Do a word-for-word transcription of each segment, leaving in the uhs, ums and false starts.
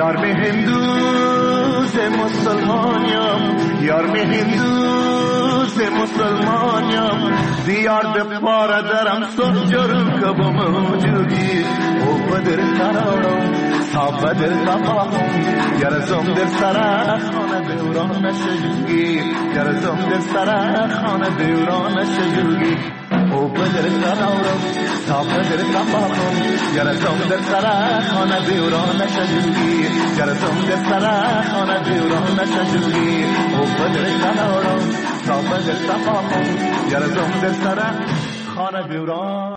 یار می هندوز مسلمانیم یار می هندوز مسلمانیم دیار ده پاره درم سجر کبم موجودی او بدر ترارم صاحب بدر تمام یارزم در سر خانه دوران نشجوگی یارزم در سر خانه دوران نشجوگی او بدر ترارم صاحب بدر تمام یارزم در سر خانه دوران نشجوگی یارزم در سر خانه دوران نشجوگی او بدر ترارم صاحب بدر تمام یارزم در سر خانه دوران.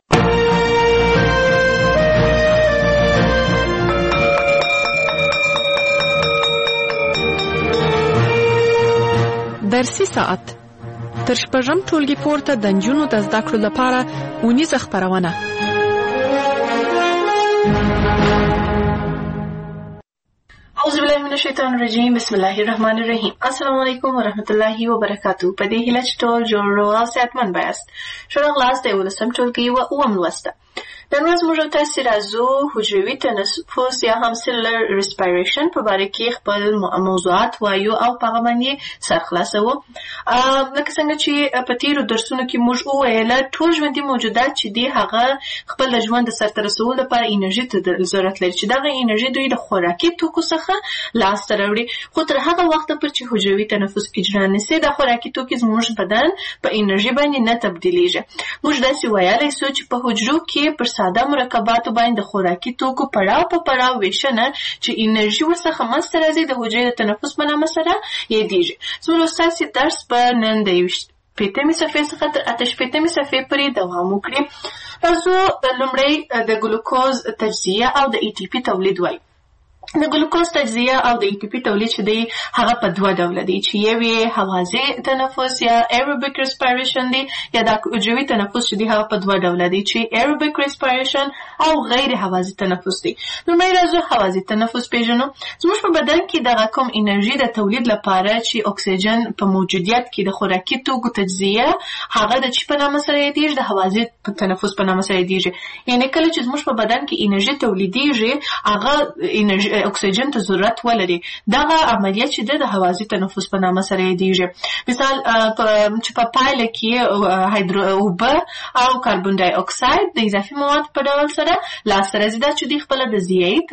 درسي ساعت تر شپږم ټولګي پورته د نجونو د زده کړو لپاره اونیزه خپرونه. اعوذ بالله من الشیطان الرجیم بسم الله الرحمن الرحیم. السلام علیکم ورحمۃ اللہ وبرکاتہ. په دې هیله چې ټول جوړ او صحتمند بایاست. شروع خلاص د ولسم ټولګي او اووم لوسته. نن ورځ موږ تاسو راځو حجروي تنفس یا هم سیلولر ریسپایریشن په اړه کې خپل موضوعات وایو او په هغه باندې سر خلاصو. لکه څنګه چې په تیرو درسونو کې موږ وویل ټول ژوندي موجودات چې دي هغه خپل ژوند د سرته رسولو لپاره انرژي ته ضرورت لري چې دغه انرژي دوی د خوراکي توکو څخه لاسته راوړي. خو تر هغه وخته پورې چې حجروي تنفس اجرا نشي د خوراکي توکو زموږ بدن په انرژي باندې نه تبدیلیږي. موږ داسې ویلای شو چې په حجرو کې پر ساده مرکباتو باندې خوراکي توکو پړاو په پړاو ویشنه چې انرژي ورڅخه منځته راځي د حجرې د تنفس په نامه سره یادېږي. زموږ ستاسو درس په نن د شپږمې صفحې څخه تر اته شپږمې صفحې پورې دوام وکړي. راځو لومړی د ګلوکوز تجزیه او د ای ټي پی تولید وایي. د ګلوکوز تجزیه او د ای ټي پی تولید چې دی هغه په دوه ډوله دی چې یو یې هوازی تنفس یا ایروبیک ریسپایریشن دی یا د حجروي تنفس چې دی هغه په دوه ډوله دی چې ایروبیک ریسپایریشن او غیر هوازی تنفس دی. لومړی راځو هوازی تنفس پیژنو. زموږ په بدن کې دغه کوم انرژي د تولید لپاره چې اکسیجن په موجودیت کې د خوراکي توکو تجزیه هغه د چی په نامه سره یادېږي د هوازی تنفس په نامه سره یادېږي. یعنې کله چې زموږ په بدن کې انرژي تولیدېږي هغه انرژي اکسیجن ته ضرورت ولري. دغه عملیات چې د هوازی تنفس په نامه سره یادېږي. مثال چې په پایله کې هایدرو اوبه او کاربن ډای اکساید د اضافي مواد په ډول سره لاسته راځي. دا چې دوی خپله د ضیایي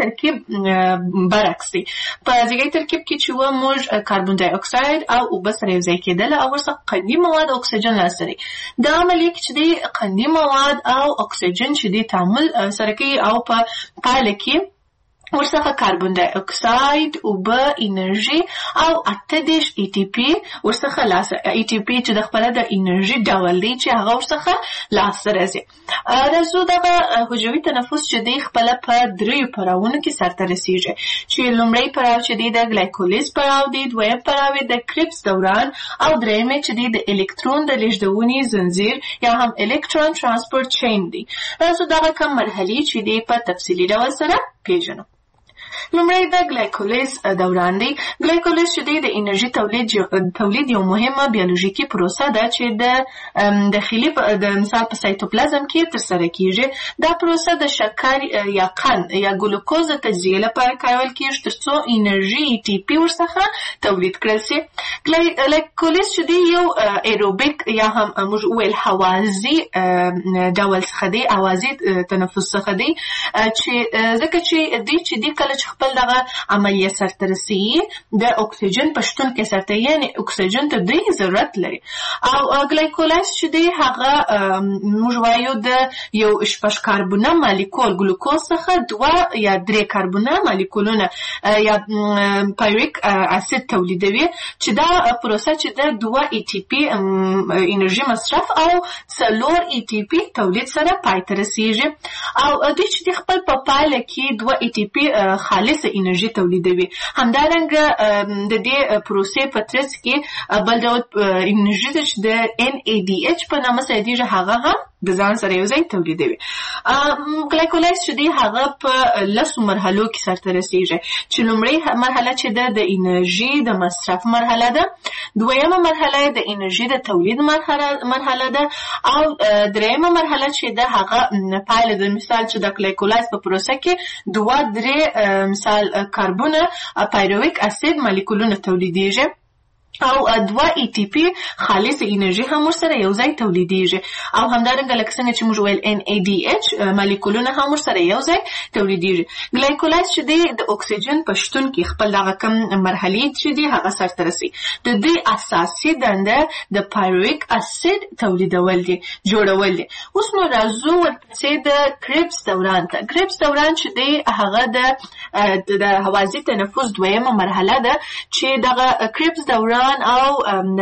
ترکیب برعکس دی. په ضیایي ترکیب کې چې وه موږ کاربن ډای اکساید او اوبه سره یو ځای کېدل او ورڅخه قندي مواد او اکسیجن لاسته راځي. دا عملیه کې چې دی قندي مواد او اکسیجن چې دی تعامل سره کوي او په پایله کې ورڅخه کاربن ډای اکساید اوبه انرژي او اته دېرش ای ټي پی ورڅخه لاسته ای ټي پی چې د خپله د انرژي ډول دی چې هغه ورڅخه لاسته راځي. راځو دغه حجروي تنفس چې دی خپله په دریو پړاوونو کې سرته رسېږي چې لومړی پړاو چې دی د ګلایکولیز پړاو دی، دویم پړاو یې د کریبس دوران او درېیم چې دی د الکترون د لیږدونې زنځیر یا هم الکترون ترانسپورت چین دی. راځو دغه کوم مرحلې چې دی په تفصیلي ډول سره پیژنو. لومړی د ګلایکولیز دوران دی. ګلایکولیز چې دی د انرژي تولید تولید یو مهمه بیولوژیکي پروسه ده چې د داخلي د مثال په سایتوپلازم کې ترسره کیږي. دا پروسه د شکر یا قند یا ګلوکوز د تجزیې لپاره کارول کیږي ترڅو انرژي ای ټي پی ورڅخه تولید کړل شي. ګلایکولیز چې دی یو ایروبیک یا هم موږ ویل هوازی ډول څخه دی، هوازی تنفس څخه دی چې ځکه چې دی چې دی کله چې خپل دغه عملیه سرته رسېږي د اکسیجن په شتون کې سرته یعنې اکسیجن ته دوی ضرورت لري. او ګلایکولیز چې دی هغه موږ وایو د یو شپږ کاربونه مالیکول ګلوکوز څخه دوه یا درې کاربونه مالیکولونه یا پایریک اسید تولیدوي چې دا پروسه چې د دوه ای ټي پی انرژي مصرف او څلور ای ټي پی تولید سره پای ته رسېږي. او دوی چې د خپل په پایله کې دوه ای ټي پی خالص انرژي تولیدوي. همدارنګه د دې پروسې په ترڅ کې بل ډول انرژي چې د ان ای ډي ایچ په نامه سره یادېږي هغه هم د ځان سره یو ځای تولیدوي. ګلایکولاایز چې دی هغه په لسو مرحلو کې سرته رسیږي چې لومړی مرحله چې ده د انرژي د مصرف مرحله ده، دویمه مرحله د انرژي د تولید مرحله ده، او دریمه مرحله چې ده هغه پایله د مثال چې د ګلایکولاایز په پروسه کې دوه درې مثال کاربونه پایرویک اسید مالیکولونه تولیدیږي او دوه ای ټي پی خالص انرژي هم ورسره یو ځای تولیدیږي، او همدارنګه لکه څنګه چې موږ ویل ان ای ډي ایچ مالیکولونه هم ورسره یو ځای تولیدیږي. ګلایکولاایز چې دی د اکسیجن په شتون کې خپل دغه کم مرحلې چې دی هغه سرته رسي. د دې اساسي دنده د پایرویک اسید تولیدول دي، جوړول دي. اوس نو راځو ورپسې د کریبس دوران ته. کریبس دوران چې دی هغه د د هوازی تنفس دویمه مرحله ده چې دغه کریبس دوران او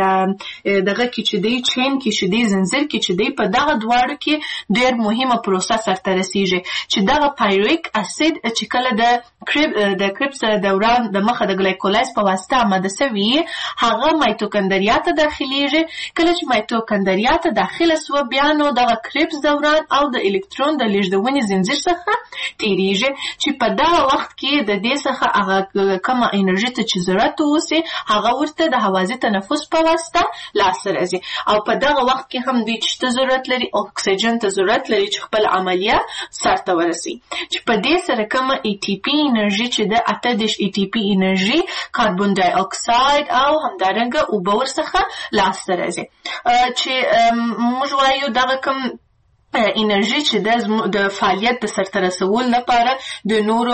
دغه کې چې دی چین کې چې دی زنجیر کې چې دی په دغه دواړو کې ډېر مهمه پروسه سرته رسیږي چې دغه پایرویک اسید چې کله د کریب د کریبس دوران د مخه د ګلایکولاایز په واسطه آماده سوي هغه مایتوکندریا ته داخليږي. کله چې مایتوکندریا ته داخله سو بیا نو دغه کریبس دوران او د الکترون د لیږدونې زنجیر څخه تیریږي چې په دغه وخت کې د دې څخه هغه کومه انرژي ته چې ضرورت وسی هغه ورته د هوازی تنفس په واسطه لاسته راځي، او په دغه وخت کې هم دوی چې ضرورت لري اکسیجن ته ضرورت لري چې خپل عملیه سرته ورسي، چې په دې سره کومه ای ټي پی انرژي چې د اته دېرش ای ټي پی انرژي کاربن ډای اکساید او همدارنګه اوبه ورڅخه لاسته راځي. چې موږ وایو دغه کوم انرژي چې د فعالیت د سرته رسولو لپاره د نورو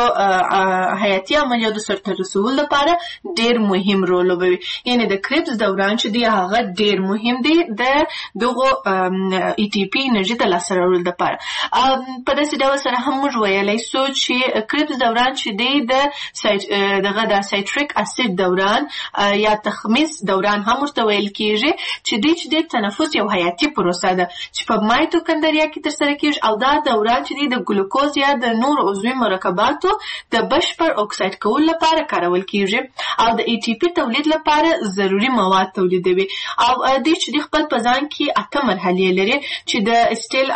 حیاتي عملیاتو سرته رسولو لپاره ډېر مهم رول لوبوي. یعنی د کریبس دوران چې دی هغه ډېر مهم دی د دغو ای ټي پی انرژي ته لاسته راوړلو لپاره. په داسې ډول سره هم موږ ویلی سو چې کریبس دوران چې دی د دغه د سایتریک اسید دوران یا تخمیس دوران هم ورته ویل کېږي چې دی چې د تنفس یو حیاتي پروسه ده چې په مایتوکندریا کې ترسره کېږي، او دا دوران چې دی د ګلوکوز یا د نورو عضوي مرکباتو د بشپړ اکساید کولو لپاره کارول کېږي او د ای ټي پی تولید لپاره ضروري مواد تولیدوي. او دوی چې دی خپل په ځان کې اته مرحلې لري چې د اسټیل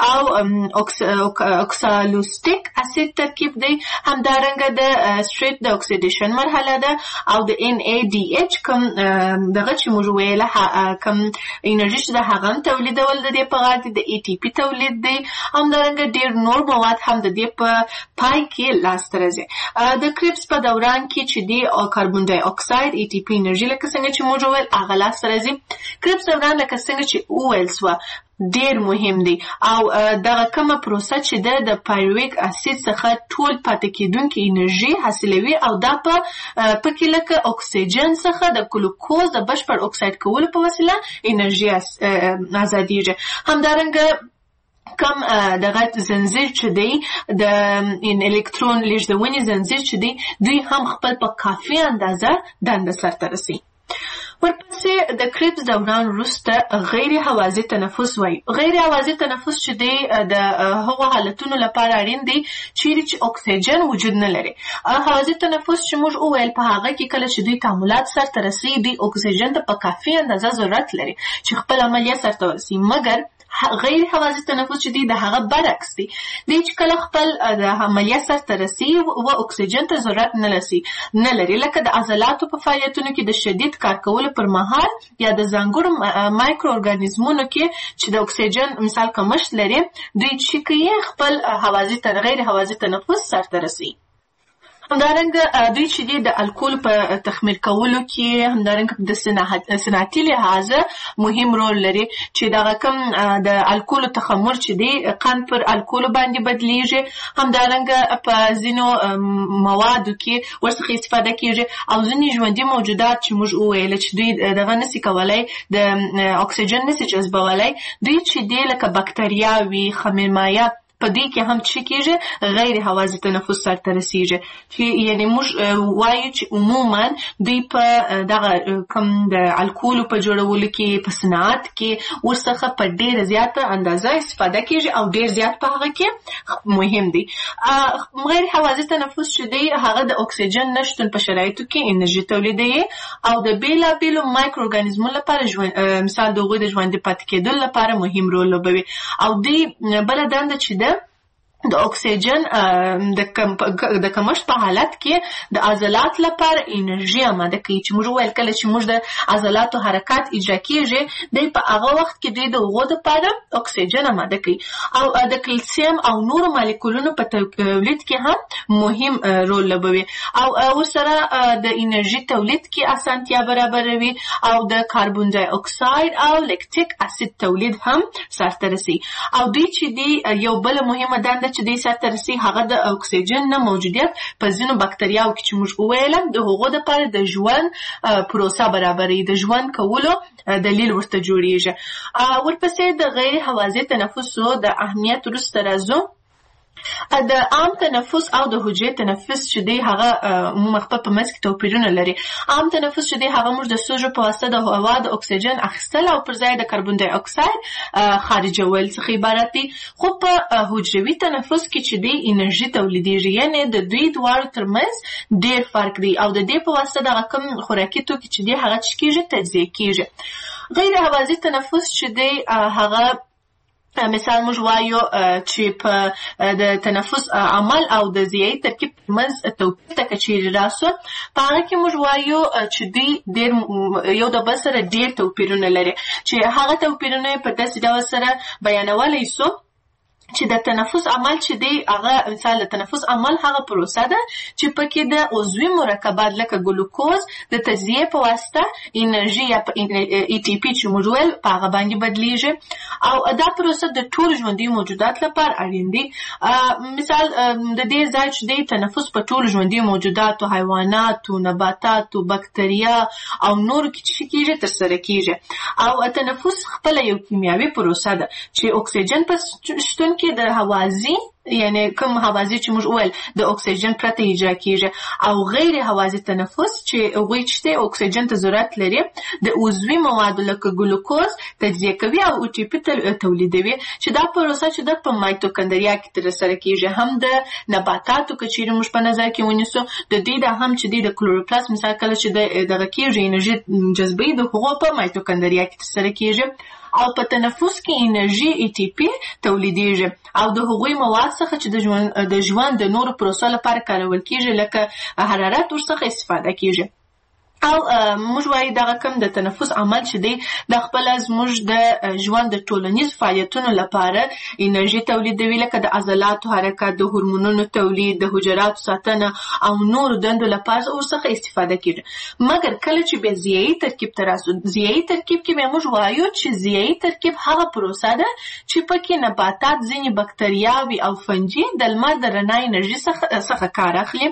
او اوکسالوستیک اسید ترکیب دی، همدارنګه د سټریټ د اکسیډیشن مرحله ده، او د ان ای ډي ایچ کوم دغه چې موږ ویله کوم انرژي چې د هغه تولیدول د دې په غاړه د ای ټي پی تولید دی، همدارنګه ډېر نور مواد هم د دې په پای کې لاسته راځي. د کریبس په دوران کې چې دی کاربن ډای اکساید ای ټي پی انرژي لکه څنګه چې موږ ویل هغه لاسته راځي. کریبس دوران لکه څنګه چې وویل سوه ډېر مهم دی، او دغه کومه پروسه چې ده د پایرویک اسید څخه ټول پاتې کېدونکې انرژي حاصلوي، او دا په پکې لکه اکسیجن څخه د ګلوکوز د بشپړ اکساید کولو په وسیله انرژي ازادیږي. همدارنګه کم دغه زنجیر چې دی د الکترون لیږدونې زنجیر چې دی دوی هم خپل په کافي اندازه دنده سرته رسي. ورپسې د کریبس دوران وروسته غیر هوازی تنفس وایي. غیر هوازی تنفس چې دی د هغو حالتونو لپاره اړین دی چیرې چې اکسیجن وجود نه لري. هوازی تنفس چې موږ وویل په هغه کې کله چې دوی تعاملات سرته رسي دوی اکسیجن ته په کافي اندازه ضرورت لري چې خپل عملیه سرته ورسي، مګر غیر هوازی تنفس چې دی د هغه برعکس دی. دی چې کله خپل د عملیه سرته رسي و اکسیجن ته ضرورت نه لري نه لري لکه د عضلاتو په فعالیتونو کې د شدید کار کولو پر مهال یا د ځانګړو مایکرو ارګانیزمونو کې چې د اکسیجن مثال کمښت لري، دوی چې کوي خپل هوازی تر غیر هوازی تنفس سرته رسي. همدارنګه دوی چې دی د الکول په تخمیر کولو کې همدارنګه د صنعتي لحاظه مهم رول لري چې دغه کوم د الکول تخمر چې دی قند پر الکول باندې بدلیږي، همدارنګه په ځینو موادو کې ورڅخه استفاده کیږي، او ځینې ژوندي موجودات چې موږ وویل چې دوی دغه نسي کولای د اکسیجن نسي جذبولای، دوی چې دی لکه بکتریاوي، خمیرمایه په دې کې هم چې کېږي غیر حوازي تنفس سرته رسیږي چې یعنی موږ وایو چې عموما دوی په دغه کم د الکول په جوړولو کې په صنعت کې ورڅخه په ډېره زیاته اندازه استفاده کېږي او ډېر زیات په هغه کې مهم دی. غیر حوازي تنفس چې دی هغه د اکسیجن نشتون په شرایطو کې انرژي تولیدوي او د بیلابیلو مایکرو ارګانیزمونو لپاره ژوند مثال د هغوی د ژوندي پاتې کېدو لپاره مهم رول لوبوي او دوی بله دنده چې ده د اکسیجن د کم د کمښت په حالت کې د عضلات لپاره انرژي آماده کوي چې موږ ویل کله چې موږ د عضلاتو حرکات اجرا کیږي دی په هغه وخت کې دوی د هغو دپاره اکسیجن آماده کوي او د کلسیم او نورو مالیکولونو په تولید کې هم مهم رول لوبوي او ورسره د انرژي تولید کې اسانتیا برابروي او د کاربن ډای اکساید او لیکټیک اسید تولید هم سرته رسي او دوی چې دی یو بل مهمه دنده چې دې سرته رسي هغه د اکسیجن نه موجودیت په ځینو بکتریاوو کې چې موږ وویلم د هغو دپاره د ژوند پروسه برابروي د ژوند کولو دلیل ورته جوړیږي. ورپسې د غیر حوازي تنفسو د اهمیت وروسته راځو. د عام تنفس او د حجرې تنفس چې دی هغه عموما خپل په منځ کې توپیرونه لري. عام تنفس چې دی هغه موږ د سږو په واسطه د هوا د اکسیجن اخیستل او پر ځای د کاربن ډای اکساید خارجول څخه عبارت دی. خو په حجروي تنفس کې چې دی انرژي تولیدېږي یعنی د دوی دواړو ترمنځ ډېر فرق دی او د دې په واسطه دغه کوم خوراکي توکي چې دی هغه څه کېږي تجزیه کېږي. غیر حوازي تنفس چې دی هغه مثال موږ وایو چې په د تنفس عمل او د ضیایي ترکیب ترمنځ توپیر ته که چیرې راسو په هغه کې موږ وایو چې دوی ډېر یو د بل سره ډېر توپیرونه لري چې هغه توپیرونه په داسې ډول سره بیانولی سو چې د تنفس عمل چې دی هغه مثال د تنفس عمل هغه پروسه ده چې پکې د عضوي مرکبات لکه ګلوکوز د تجزیې په واسطه انرژي یا ای ټي پي چې موږ ویل په هغه باندې بدلیږي او دا پروسه د ټولو ژوندي موجودات لپاره اړین دی. مثال د دې ځای چې دی تنفس په ټولو ژوندي موجوداتو حیواناتو نباتاتو بکتریا او نورو کې چې کېږي ترسره کېږي او تنفس خپله یو کیمیاوي پروسه ده چې اکسیجن په شتون کې د حوازي یعنی کوم حوازي چې موږ ویل د اکسیجن پرته اجرا کېږي او غیر حوازي تنفس چې هغوی چې د اکسیجن ته ضرورت لري د عضوي موادو لکه ګلوکوز تجزیه کوي او ای ټي پي تولیدوي چې دا پروسه چې د په مایتوکندریا کې ترسره کېږي هم د نباتاتو که چیرې موږ په نظر کې ونیسو د دې د هم چې د کلوروپلاست مثال کله چې د دغه کېږي انرژي جذبوي د هغو په مایتوکندریا کې ترسره کېږي او په تنفس کې انرژي ای ټي پي تولیدېږي او د هغوی مواد څخه چې د ژوند د ژوند د نورو پروسو لپاره کارول کېږي لکه حرارت ورڅخه استفاده کېږي او موږ وایو دغه کوم د تنفس عمل چې دی د خپله زموږ د ژوند د ټولنیز فعالیتونو لپاره انرژي تولیدوي لکه د عضلاتو حرکت د هورمونونو تولید د حجراتو ساتنه او نورو دندو لپاره ورڅخه استفاده کېږي. مګر کله چې بیا ضیایي ترکیب ته راسو ضیایي ترکیب کې بیا موږ وایو چې ضیایي ترکیب هغه پروسه ده چې پکې نباتات ځینې بکتریاوې او فنجي د لمر د رڼا انرژي څخه کار اخلي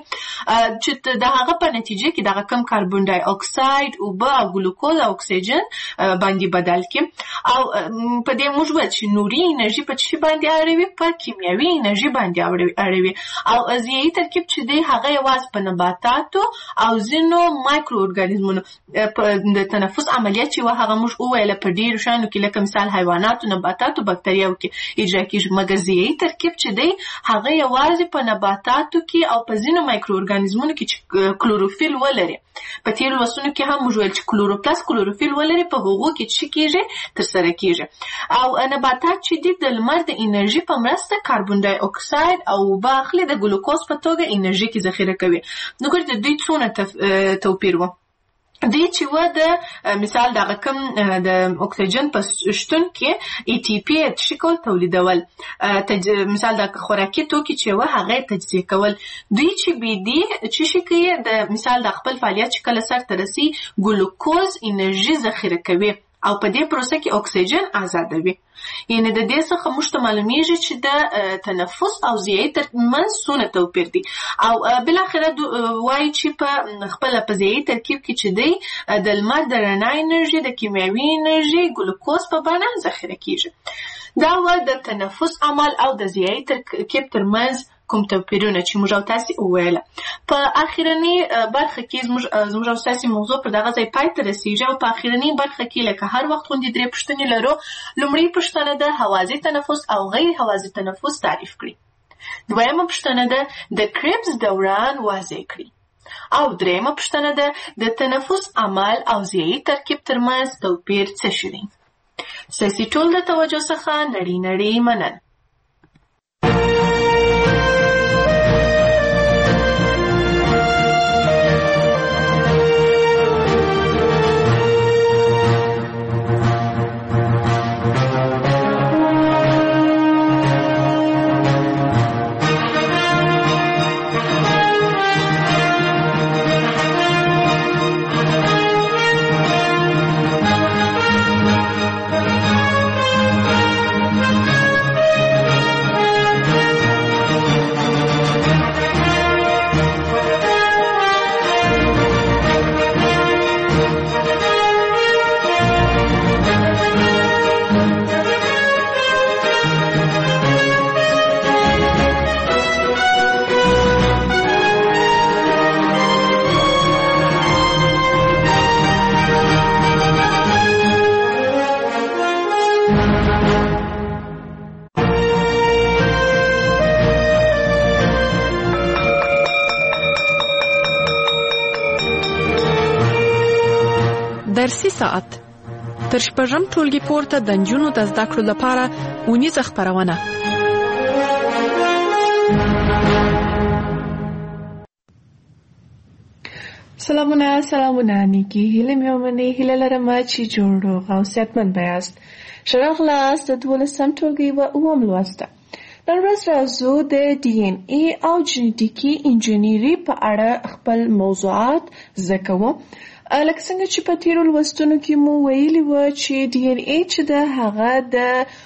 چې د هغه په نتیجه کې دغه کم کاربن اکساید اوبه او ګلوکوز او اکسیجن باندې بدل کړي او په دې موږ وایو چې نوري انرژي په څه باندې اړوي په کیمیاوي انرژي باندې اړوي او ضیایي ترکیب چې دی هغه یوازې په نباتاتو او ځینو مایکرو ارګانیزمونو د تنفس عملیات چې هغه موږ وویل په ډېرو شیانو کې لکه مثال حیواناتو نباتاتو بکتریاوو کې اجرا کېږي مګر ضیایي ترکیب چې دی هغه یوازې په نباتاتو کې او په ځینو مایکرو ارګانیزمونو کې چې کلوروفیل ولري په تیر لوستونو کې هم موږ ویل چې کلوروپلاست کلوروفیل ولري په هغو کې څه کېږي ترسره کېږي او نباتات چې دي د لمر د انرژي په مرسته کاربن ډای اکساید او اوبه اخلي د ګلوکوز په توګه انرژي کې ذخیره کوي. نو ګورئ د دوی څونه توپیر و دی چې و د مثال دغه کوم د اکسیجن په شتون کې ای ټي پي څه کول تولیدول مثال د خوراکي توکي چې و هغه تجزیه کول دوی چې بي دي چې شي کوي د مثال د خپل فعالیت چې کله سرته رسي ګلوکوز انرژي ذخیره کوي او په دې پروسه کې اکسیجن آزادوي. یعنی د دې څخه موږ ته معلومیږي چې د تنفس او ضیایي ترمنځ څونه توپیر دی او بالاخره وایي چې په خپله په ضیایي ترکیب کې چې دی د لمر د رڼا انرژي د کیمیاوي انرژي ګلوکوز په بڼه ذخیره کېږي. دا و د تنفس عمل او د ضیایي ترکیب ترمنځ کوم توپیرونه چې موږ او تاسې وویله. په اخرنۍ برخه کې زموږ زموږ او تاسې موضوع پر دغه ځای پای ته رسېږي او په اخرنۍ برخه کې لکه هر وخت غوندې درې پوښتنې لرو. لومړۍ پوښتنه ده هوازي تنفس او غیر هوازي تنفس تعریف کړي. دویمه پوښتنه ده د کربس دوران واضح کړي. او درېیمه پوښتنه ده د تنفس عمل او ضیایي ترکیب ترمنځ توپیر څه شی دی. ستاسې ټول د توجه څخه نړۍ نړۍ مننه. درسي ساعت تر شپږم ټولګي پورته د نجونو د زده کړو لپاره اونیزه خپرونه. سلامونه سلامونه نیکی هیله مې ومنئ. هیله لرم چې جوړ روغ او صحتمند به یاست. ښه راغلاست د دولسم ټولګي و اووم لوست ته. نن ورځ راځو د ډي ان اي او جینټیکي انجینري په اړه خپل موضوعات زده کوو. لکه څنګه چې په تیرو لوستونو کې مو ویلي وه چې ډي ان اي چې د هغه د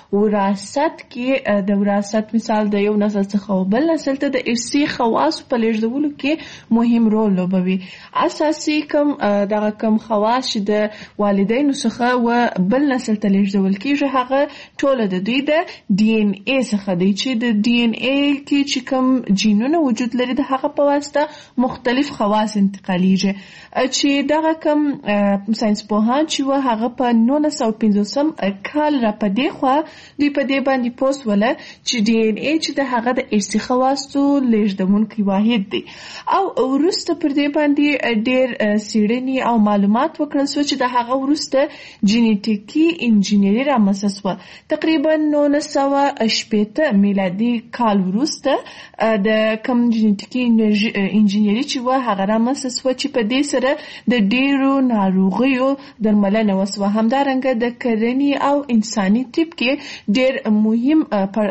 وراثت کې د وراثت مثال د یو نسل څخه بل نسل ته د ارثي خواصو په لیږدولو کې مهم رول لوبوي. اساسي کم دغه کم خواص چې د والدینو څخه و بل نسل ته لیږدول کېږي هغه ټوله د دوی د ډي ان اي څخه دی چې د ډي ان اي کې چې کم جینونه وجود لري د هغه په واسطه مختلف خواص انتقالیږي. چې دغه کم ساينس پوهان چې و هغه په نولس سوه پنځوسم کال را په دې خوا دوی په دې باندې پوسټ وله چې ډي ان اي چې د هغه د ارثي خواصو لیږدونکی واحد دی. او وروسته پر دې باندې ډېر څېړنې او معلومات وکړل شو چې د هغه وروسته جینټیکي انجینري رامنځته شوه. تقریبا نولس سوه شپېته میلادي کال وروسته د کم جینټیکي انجینري چې و هغه رامنځته شوه چې په دې سره د ډیرو ناروغیو درملنه وسوه. همدارنګه د کرنې او انساني طب کې ډیر مهم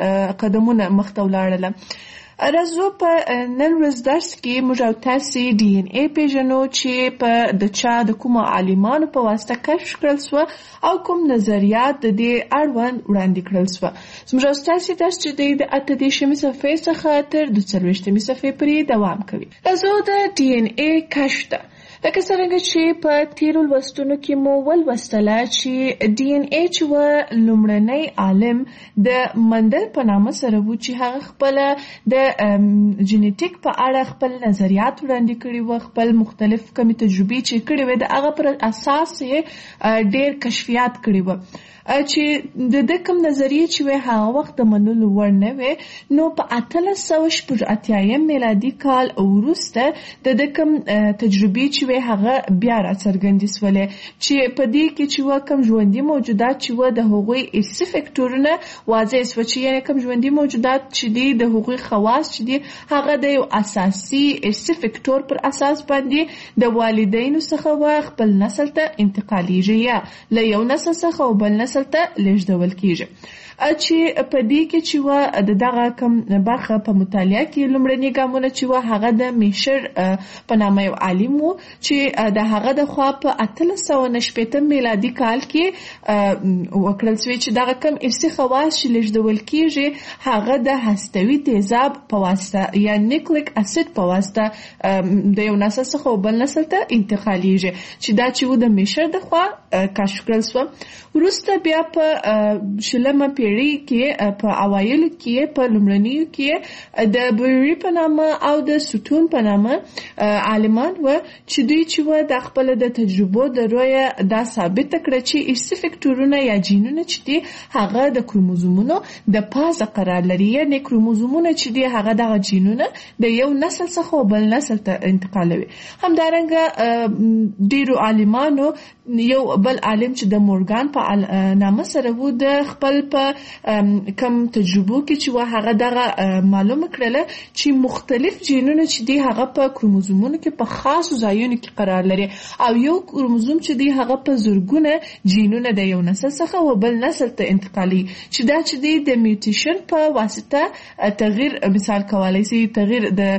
قدمونه مخته ولاړل. راځو په نن ورځ درس کې موږ او تاسې ډي ان اي پیژنو چې په د چا د کومو عالمانو په واسطه کشف کړل شوه او کوم نظریات د دې اړوند وړاندې کړل شوه. زموږ او تاسې درس چې دی د اته دېرشمې صفحې څخه تر دوه څلوېښتمې صفحې پورې دوام کوي. راځو د ډي ان اي کشف ته. لکه څرنګه چې په تیرو لوستونو کې مو ولوستله چې ډي ان اي چې و لومړنی عالم د مندل په نامه سره و چې هغه خپله د جینټیک په اړه خپل نظریات وړاندې کړي و، خپل مختلف کمې تجربې چې کړي وې د هغه پر اساس یې ډېر کشفیات کړي و. چې د د کوم نظریې چې وې هغه وخت د منلو وړ نه وې، نو په اتلس سوه شپږ اتیایم میلادي کال وروسته د د کوم تجربې چې وې هغه بیا راڅرګندې سولې چې په دې کې چې و کوم ژوندي موجودات چې و د هغوی ارثي فکټورونه واضح سوه، چې یعنې کوم ژوندي موجودات چې دي د هغوی خواص چې دي هغه د یو اساسي ارثي فکټور پر اساس باندې د والدینو څخه و خپل نسل ته انتقالیږي یا له یو نسل څخه او بل نسل ته لیږدول کیږي. چې په دې کې چې و د دغه کم برخه په مطالعه کې لومړني ګامونه چې و هغه د میشر په نامه یو عالم و چې د هغه د خوا په اتلس سوه شپېته میلادي کال کې وکړل شوی چې دغه کم ارثي خواص چې لیږدول کیږي هغه د هستوي تیزاب په واسطه یا نیوکلیک اسید په واسطه د یو نسل څخه بل نسل ته انتقالیږي، چې دا چې و د میشر د خوا کشف کړل شو. وروسته بیا په شلمه پیړۍ پیړۍ کې په اوایلو کې په لومړنیو کې د بوری په نامه او د ستون په نامه عالمان و چې دوی چې و د خپل د تجربو د رویه دا ثابت کړ چې ارثي فکټورونه یا جینونه چې دي هغه د کروموزومونو د پازه قرار لري، یعنی کروموزومونه چې دي هغه د جینونه د یو نسل څخه بل نسل ته انتقالوي. همدارنګه ډیرو عالمانو یو بل عالم چې د مورګان په نامه سره وو د خپل په کم تجربو کې چې هغه دغه معلومه کړله چې مختلف جینونه چې دي هغه په کروموزومونو کې په خاصو ځایونو کې قرار لري او یو کروموزوم چې دي هغه په زرګونه جینونه د یو نسل څخه و بل نسل ته انتقالي، چې دا چې دي د میوټیشن په واسطه تغییر مثال کولای شي، تغییر د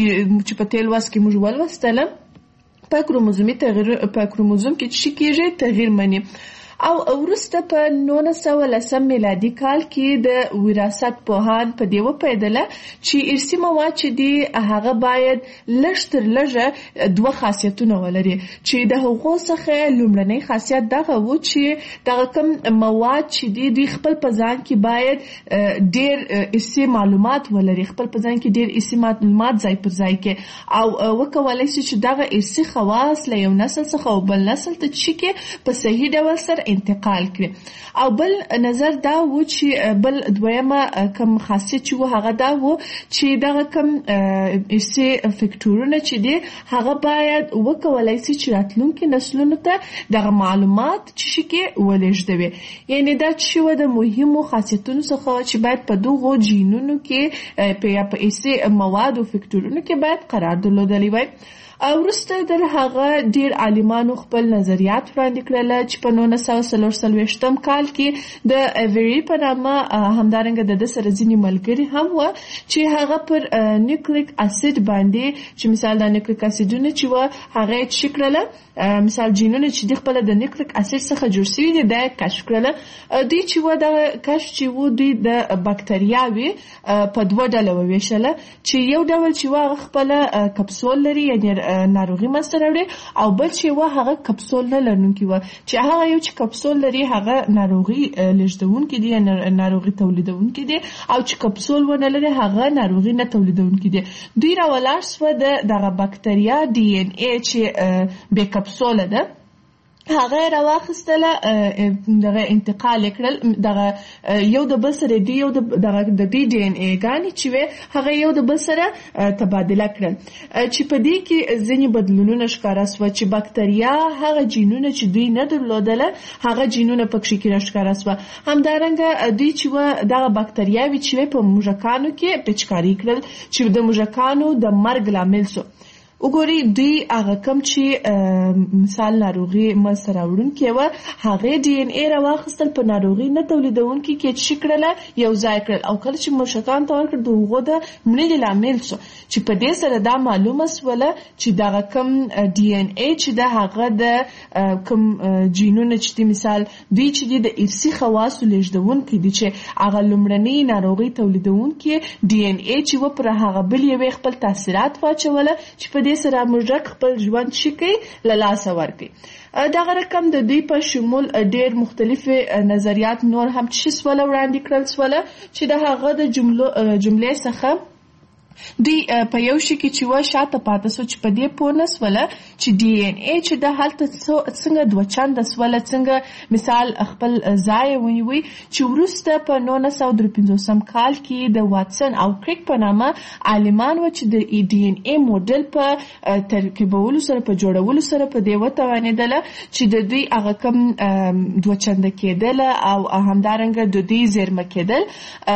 چې په تیل واس کې موږ ولوستل په کروموزومي تغییر په کروموزوم کې چې کېږي تغییر مني. او ورسته په نولس سوه لسم میلادي کال کې د وراثت پوهان په دې وپیدله چې ارثي مواد چې دي هغه باید لږ تر لږه دوه خاصیتونه ولري، چې د هغو څخه لومړنی خاصیت دغه و چې دغه کوم مواد چې دي دوی خپل په ځان کې باید ډېر ارثي معلومات ولري، خپل په ځان کې ډېر ارثي معلومات ځای پر ځای کې او وکولای شي چې دغه ارثي خواص له یو نسل څخه او بل نسل ته چې کې په صحیح ډول سره انتقال کړي. او بل نظر دا و چې بل دویمه کم خاصیت چې و هغه دا و چې دغه کم ارثي فکټورونه چې دي هغه باید وکولای شي چې راتلونکي نسلونو ته دغه معلومات چې کې ولېږدوي، یعنی دا چې و د مهمو خاصیتونو څخه چې باید په دغو جینونو کې په په ارثي مواد او فکټورونو کې باید قرار درلودلی وای. وروسته د هغه ډیر عالمانو خپل نظریات وړاندې کړل چې په نولس سوه څلور څلوېښتم کال کې د ایوری په نامه همدارنګه د سره ځینې ملګري هم و چې هغه پر نیوکلیک اسید باندې چې مثال د نیوکلیک اسیدونه چې و هغه چې کړل مثال جینونه چې د خپل د نیوکلیک اسید څخه جوړ شوي دي د کشف کړل. دوی چې و د کشف چې و دوی د بکتریاوي په دوه ډله وویشله چې یو ډول چې و خپل کپسول لري یعنی ناروغي مسته راوړي او بل چې و هغه کپسول نه لرونکي و چې هغه یو چې کپسول لري هغه ناروغي لېږدونکي دي ناروغي تولیدونکي دي او چې کپسول ونه لري هغه ناروغي نه تولیدونکي دي. دوی راولاړ سوه د دغه بکتریا ډي ان اے چې بې کپسوله ده هغه راواخستله دغه انتقال کړل دغه یو د بل سره دی یو د دغه د ډي ان اے ګانی چې هغه یو د بل سره تبادله کړل چې په دې کې ځینې بدلونونه ښکاره سوه چې بکتریا هغه جینونه چې دوی نه درلودله هغه جینونه پکې کې راښکاره سوه. همدارنګه دوی چې دغه بکتریاوې چې په موږکانو کې پچکاري کړل چې د موږکانو د مرګ لامل سو. وګورئ دوی هغه کم چې مثال ناروغي منځته راوړونکې وه هغې ډي ان اے راواخیستل په ناروغي نه تولیدونکي کې چې کړله یو ځای کړل او کله چې موږکانو ته ورکړل د هغو د مړینې لامل شو چې په دې سره دا معلومه سوله چې دغه کم ډي ان اے چې د هغه د کم جینونه چې دي مثال دوی چې دي د ارثي خواصو لېږدونکي دي چې هغه لومړني ناروغي تولیدونکي ډي ان اے چې و پر هغه بل یوې خپل تاثیرات واچوله چې په دې سره موږک خپل ژوند شي له لاسه ورکړي. دغه رقم د دوی په شمول ډېر مختلفې نظریات نور هم چې سوله وړاندې کړل سوله چې د هغه د جملې څخه دوی په یو شي کې چې و شاته پاته سو چې په دې پوه نه سوله چې ډي ان اے چې د هلته څنګه دوه چنده سوله څنګه مثال خپل ځای ونیوي چې وروسته په نولس سوه درې پنځوسم کال کې د واټسن او کریک په نامه عالمان و چې د ډي ان اے موډل په ترکیبولو سره په جوړولو سره په دې وتوانېدله چې د دوی هغه کم دوه چنده کېدل او همدارنګه د دوی زیرمه کېدل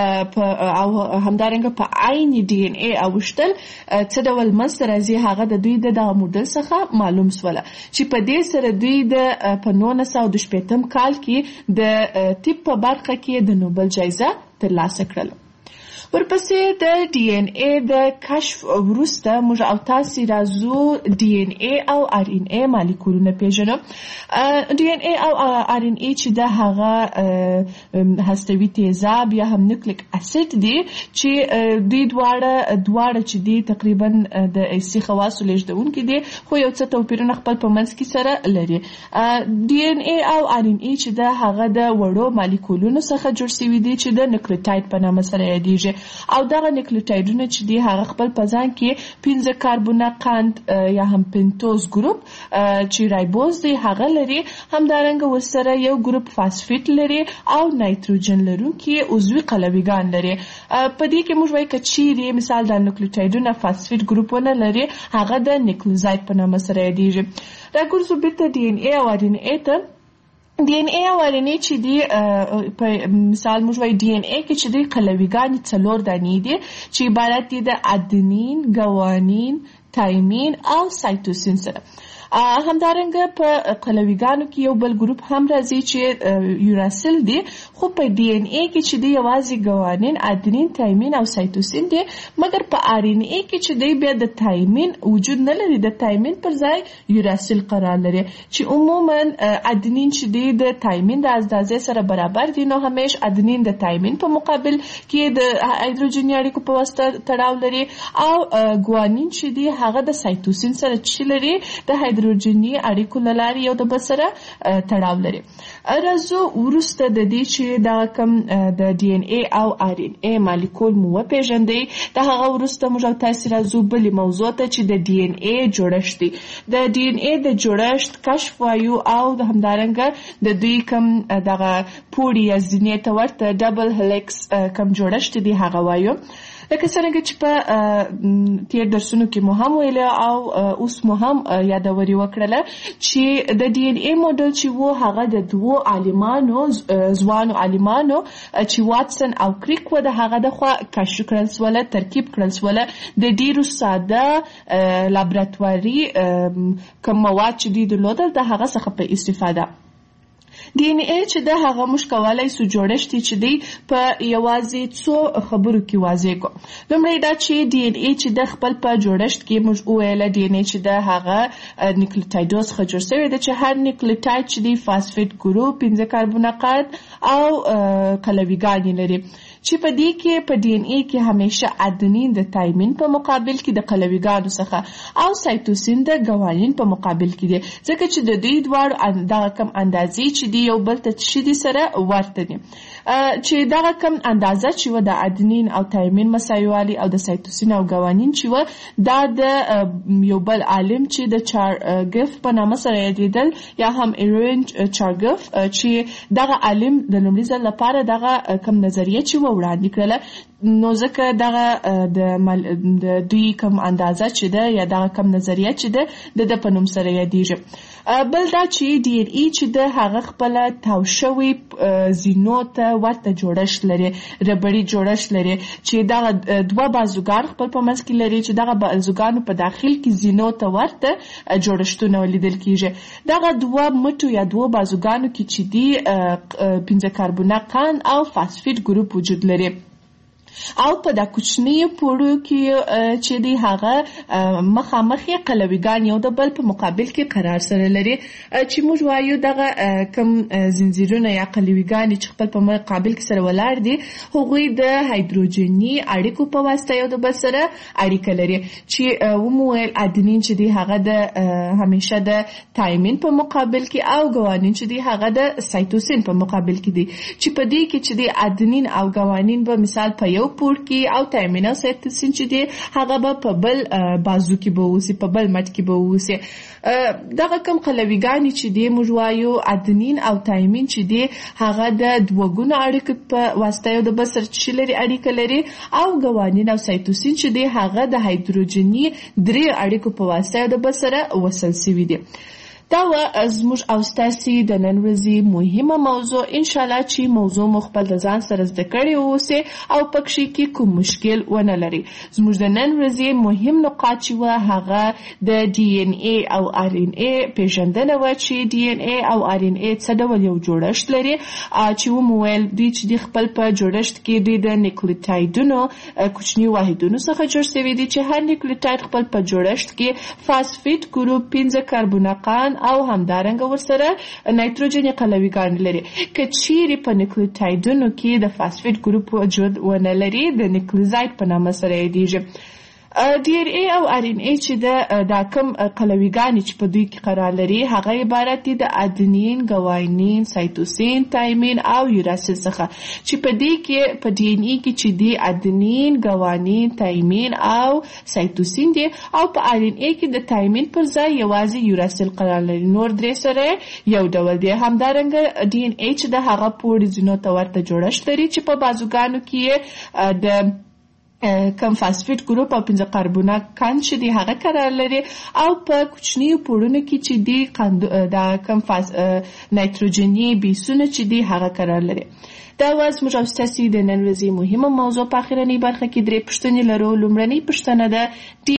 او همدارنګه په عین ډي ان اے اوشتل څه ډول منځته راځي هغه د دوی د دغه موډل څخه معلوم سوله چې په دې سره دوی د په نولس سوه دوه شپېتم کال کې د طب په برخه کې د نوبل جایزه ترلاسه کړله. ورپسې د ډي ان اے د کشف وروسته موږ او تاسې راځو ډي ان اے او آر ان اے مالیکولونه پیژنو. ډي ان اے او آر ان اے چې د هغه هستوي تیزاب یا هم نیوکلیک اسید دي چې دوی دواړه دواړه چې دي تقریبا د حسي خواصو لیږدونکي دي خو یو څه توپیرونه خپل په منځ کې سره لري. ډي ان اے او آر ان اے چې د هغه د وړو مالیکولونو څخه جوړ شوي دي چې د نیوکلیوټاید په نامه سره یادیږي او دغه نیوکلیوټایډونه چې دي هغه خپل په ځان کې پنځه کاربونه قند یا هم پنتوز ګروپ چې رایبوز دی هغه لري، همدارنګه ورسره یو ګروپ فاسفیټ لري او نایتروجن لرونکي عضوي قلویګان لري. په دې کې موږ وایو که چیرې مثال د نیوکلیوټایډونه فاسفیټ ګروپونه لري هغه د نیوکلیوزاید په نامه سره یادیږي. راګرځو بیرته ډي ان اے او آر ان اے ته. ډي ان اے او آر ان اے چې دی په مثال موږ وایو ډي ان اے کې چې دی قلویګانې څلور دانې دي چې عبارت دي د ادنین، ګوانین، تایمین او سایتوسین سره. همدارنګه په قلویګانو کې یو بل ګروپ هم راځي چې یوراسل دی، خو په ډي ان اے کې چې دی یوازې ګوانین، ادنین، تایمین او سایتوسین دی، مګر په آر ان اے کې چې دی بیا د تایمین وجود نه لري، د تایمین پر ځای یوراسل قرار لري چې عموما ادنین چې دی د تایمین د اندازې سره برابر دي، نو همیش ادنین د تایمین په مقابل کې د هایدروجني اړیکو په واسطه تړاو لري او ګوانین چې دی هغه د سایتوسین سره چې لري د هایدروجني اړیکو له لارې یو د بل سره تړاو لري. راځو وروسته د دې چې دا کوم د ډي ان اے او آر ان اے مالیکول مو وپېژندئ، د هغه وروسته موږ او تاسې راځو بلې موضوع ته چې د ډي ان اے جوړښت دی. د ډي ان اے د جوړښت کشف وایو او د همدارنګه د دوی کوم دغه پوړي یا زینې ته ورته ډبل هلیکس کوم جوړښت دی هغه وایو. لکه څنګه چې په تیر درسونو کې مو هم ویل او اوس مو هم یادوري وکړله چې د ډي ان اے موډل چې وو هغه د دوو عالمانو ځوانو عالمانو چې واتسن او کریک و د هغه د خوا کشف کړل سوله، ترکیب کړل سوله د ډیرو ساده لابراتواري کوم مواد چې دوی درلودل د هغه څخه په استفاده. ډي ان اے چې د هغه موږ کولی سو جوړښت چې دی په یوازې څو خبرو کې واضح کو. لومړی دا چې ډي ان اے چې د خپل په جوړښت کې موږ وویله ډي ان اے چې د هغه نیوکلیوټایډونو څخه جوړ شوی دی چې هر نیوکلیوټایډ چې دی فاسفیټ ګروپ، پنځه کاربونه قند او قلویګانې لري چې په دې کې په ډي ان اے کې همیشه ادنین د تایمین په مقابل کې د قلویګانو څخه او سایتوسین د ګوانین په مقابل کې دي، ځکه چې د دوی دواړو دغه کم اندازې چې دی یو بل ته چې دي سره ورته دي، چې دغه کم اندازه چې و د ادنین او تایمین مساوي او د سایتوسین او ګوانین چې و دا د یو بل عالم چې د چارګف په نامه سره یادېدل یا هم ایرین چارګف چې دغه عالم د لومړي ځل لپاره دغه کم نظریه چې وړاندې کړله، نو ځکه دغه د دوی کم اندازه چې ده یا دغه کم نظریه چې ده د ده په نوم سره یادېږي. بل دا چې ډي ان اے چې د هغه خپله تاو شوي زینو ته ورته جوړښت لري، ربړي جوړښت لري چې دغه دوه بازوګان خپل په منځ کې لري چې دغه بازوګانو په داخل کې زینو ته ورته جوړښتونه ولیدل کېږي. دغه دوه مټو یا دوه بازوګانو کې چې دي پنځه کاربونه قند او فاسفیټ ګروپ وجود لري او په دا کوچنیو پوړو کې چې دی هغه مخامخ یې قلویګان یو د بل په مقابل کې قرار سره لري، چې موږ وایو دغه کم زنځیرونه یا قلویګان چې خپل په مقابل کې سره ولاړ دي هغوی د هایدروجني اړیکو په واسطه یو د بل سره اړیکه لري، چې ومویل ادنین چې دی هغه د همیشه د تایمین په مقابل کې او ګوانین چې دی هغه د سایتوسین په مقابل کې دي، چې په دې کې چې دی ادنین او ګوانین به مثال په یو پور کې او تایمین او سایتوسین چې دی هغه به په بل بازو کې به اوسي، په بل مټ کې به اوسي. دغه کم قلویګانې چې دی موږ وایو ادنین او تایمین چې دی هغه د دوه ګونو اړیکو په واسطه یو د بل سره چې لري اړیکه لري او ګوانین او سایتوسین چې دی هغه د هایدروجني درې اړیکو په واسطه یو د بل سره وصل شوي دي. دا و زموږ او ستاسې د نن ورځې مهمه موضوع، انشاءالله چې موضوع مو خپل د ځان سره زده کړې اوسئ او پکښې کې کوم مشکل ونه لري. زموږ د نن ورځې مهم نقاط چې وه هغه د ډي ان اے او آر ان اے پېژندنه وه، چې ډي ان اے او آر ان اے څه ډول یو جوړښت لري، چې ومو ویل دوی چې د خپل په جوړښت کې دوی د نیوکلیوټایډونو کوچني واحدونو څخه جوړ شوي دي، چې هر نیوکلیوټاید خپل په جوړښت کې فاسفیټ ګروپ، پنځه کاربونقان او همدارنګه ورسره نایتروجني قلوي ګانې لري. که چیرې په نیوکلیوټایډونو کې د فاسفیټ ګروپ وجود ونه لري، د نیوکلیوزاید په نامه سره یادیږي. ډي ان اے او آر ان اے چې دا کوم قلویګانې چې په دوی کې قرار لري هغه عبارت دي د ادنین، ګواینین، سایتوسین، تایمین او یوراسیل څخه، چې په دې کې په ډي ان اے کې چې دی ادنین، ګوانین، تایمین او سایتوسین دي، او په آر ان اے کې د تایمین پر ځای یوازې یوراسیل قرار لري، نور درې سره یو ډول دي. همدارنګه ډي ان اے چې د هغه پوړ ځینو ته ورته جوړښت لري، چې په بازوګانو کې د کم فاسفیټ ګروپ او پنځه کاربونقان چې دی هغه قرار لري، او په کوچنیو پوړونو کې چې دی دا کم فاس نایتروجني بیسونه چې دی هغه قرار لري. دا واز موږ او ستاسې د نن ورځې مهمه موضوع. په اخرنۍ برخه کې درې پوښتنې لرو. لومړنۍ پوښتنه ده